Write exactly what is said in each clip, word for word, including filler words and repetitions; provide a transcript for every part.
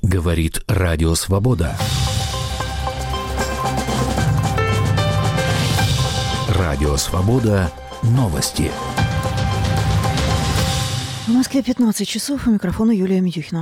Говорит Радио Свобода. Радио Свобода. Новости. В Москве пятнадцать часов. У микрофона Юлия Митюхина.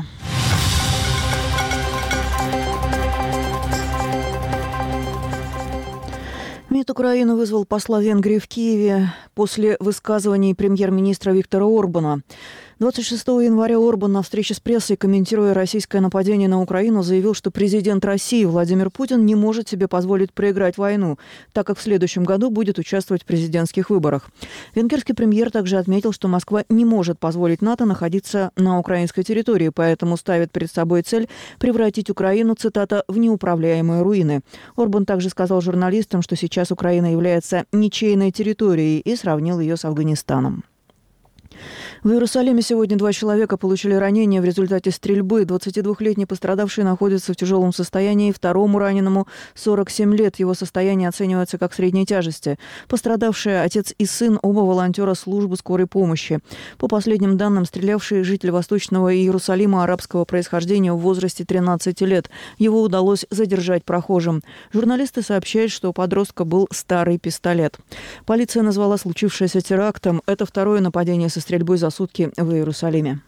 МИД Украины вызвал посла Венгрии в Киеве после высказываний премьер-министра Виктора Орбана. двадцать шестого января Орбан на встрече с прессой, комментируя российское нападение на Украину, заявил, что президент России Владимир Путин не может себе позволить проиграть войну, так как в следующем году будет участвовать в президентских выборах. Венгерский премьер также отметил, что Москва не может позволить НАТО находиться на украинской территории, поэтому ставит перед собой цель превратить Украину, цитата, «в неуправляемые руины». Орбан также сказал журналистам, что сейчас Украина является ничейной территорией и сравнил ее с Афганистаном. В Иерусалиме сегодня два человека получили ранения в результате стрельбы. двадцатидвухлетний пострадавший находится в тяжелом состоянии, второму раненому сорок семь лет. Его состояние оценивается как средней тяжести. Пострадавшие отец и сын, оба волонтера службы скорой помощи. По последним данным, стрелявший житель Восточного Иерусалима арабского происхождения в возрасте тринадцати лет. Его удалось задержать прохожим. Журналисты сообщают, что у подростка был старый пистолет. Полиция назвала случившееся терактом. Это второе нападение со стрельбой за сутки в Иерусалиме.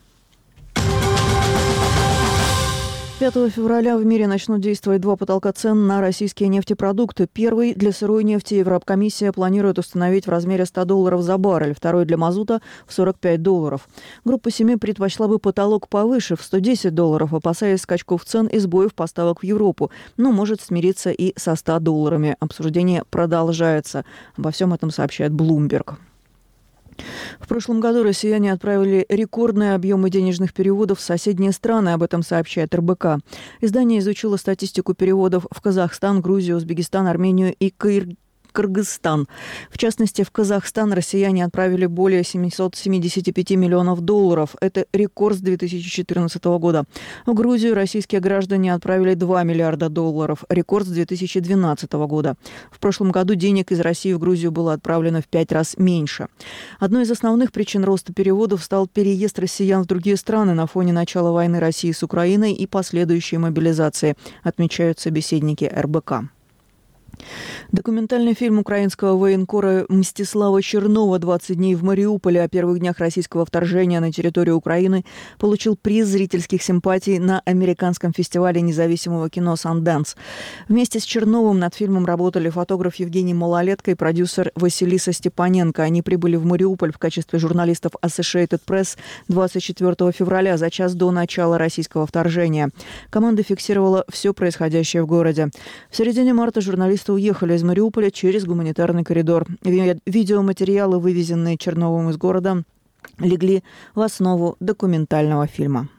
пятого февраля в мире начнут действовать два потолка цен на российские нефтепродукты. Первый для сырой нефти Еврокомиссия планирует установить в размере ста долларов за баррель, второй для мазута в сорок пять долларов. Группа семи предпочла бы потолок повыше, в сто десять долларов, опасаясь скачков цен и сбоев поставок в Европу, но может смириться и со ста долларами. Обсуждение продолжается. Обо всем этом сообщает Bloomberg. В прошлом году россияне отправили рекордные объемы денежных переводов в соседние страны, об этом сообщает эр бэ ка. Издание изучило статистику переводов в Казахстан, Грузию, Узбекистан, Армению и Кыргызстан. Кыргызстан. В частности, в Казахстан россияне отправили более семьсот семьдесят пять миллионов долларов. Это рекорд с две тысячи четырнадцатого года. В Грузию российские граждане отправили два миллиарда долларов. Рекорд с две тысячи двенадцатого года. В прошлом году денег из России в Грузию было отправлено в пять раз меньше. Одной из основных причин роста переводов стал переезд россиян в другие страны на фоне начала войны России с Украиной и последующей мобилизации, отмечают собеседники эр бэ ка. Документальный фильм украинского военкора Мстислава Чернова «двадцать дней в Мариуполе» о первых днях российского вторжения на территорию Украины получил приз зрительских симпатий на американском фестивале независимого кино «Санданс». Вместе с Черновым над фильмом работали фотограф Евгений Малолетко и продюсер Василиса Степаненко. Они прибыли в Мариуполь в качестве журналистов Associated Press двадцать четвёртого февраля, за час до начала российского вторжения. Команда фиксировала все происходящее в городе. В середине марта журналисты уехали из Мариуполя через гуманитарный коридор. Видеоматериалы, вывезенные Черновым из города, легли в основу документального фильма.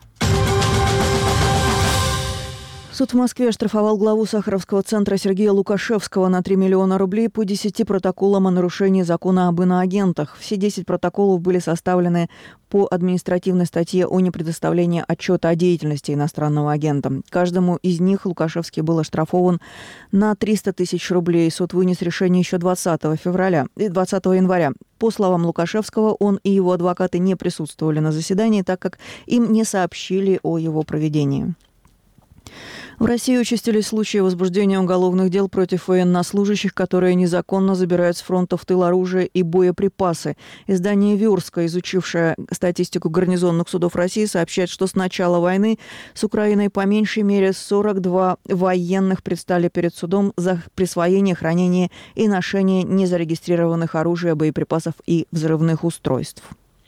Суд в Москве оштрафовал главу Сахаровского центра Сергея Лукашевского на три миллиона рублей по десяти протоколам о нарушении закона об иноагентах. Все десять протоколов были составлены по административной статье о непредоставлении отчета о деятельности иностранного агента. Каждому из них Лукашевский был оштрафован на триста тысяч рублей. Суд вынес решение еще двадцатого февраля, двадцатого января. По словам Лукашевского, он и его адвокаты не присутствовали на заседании, так как им не сообщили о его проведении. В России участились случаи возбуждения уголовных дел против военнослужащих, которые незаконно забирают с фронта в тыл оружие и боеприпасы. Издание «Верстка», изучившее статистику гарнизонных судов России, сообщает, что с начала войны с Украиной по меньшей мере сорок два военных предстали перед судом за присвоение, хранение и ношение незарегистрированных оружия, боеприпасов и взрывных устройств.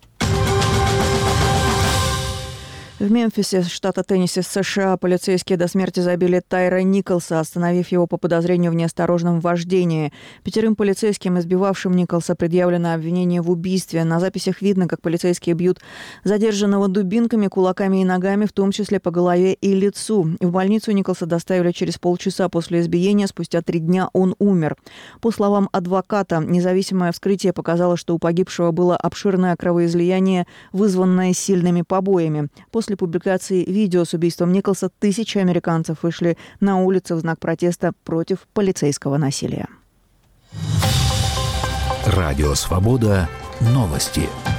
В Мемфисе, штата Теннесси, США, полицейские до смерти забили Тайра Николса, остановив его по подозрению в неосторожном вождении. Пятерым полицейским, избивавшим Николса, предъявлено обвинение в убийстве. На записях видно, как полицейские бьют задержанного дубинками, кулаками и ногами, в том числе по голове и лицу. В больницу Николса доставили через полчаса после избиения. Спустя три дня он умер. По словам адвоката, независимое вскрытие показало, что у погибшего было обширное кровоизлияние, вызванное сильными побоями. После публикации видео с убийством Николса тысячи американцев вышли на улицы в знак протеста против полицейского насилия. Радио Свобода. Новости.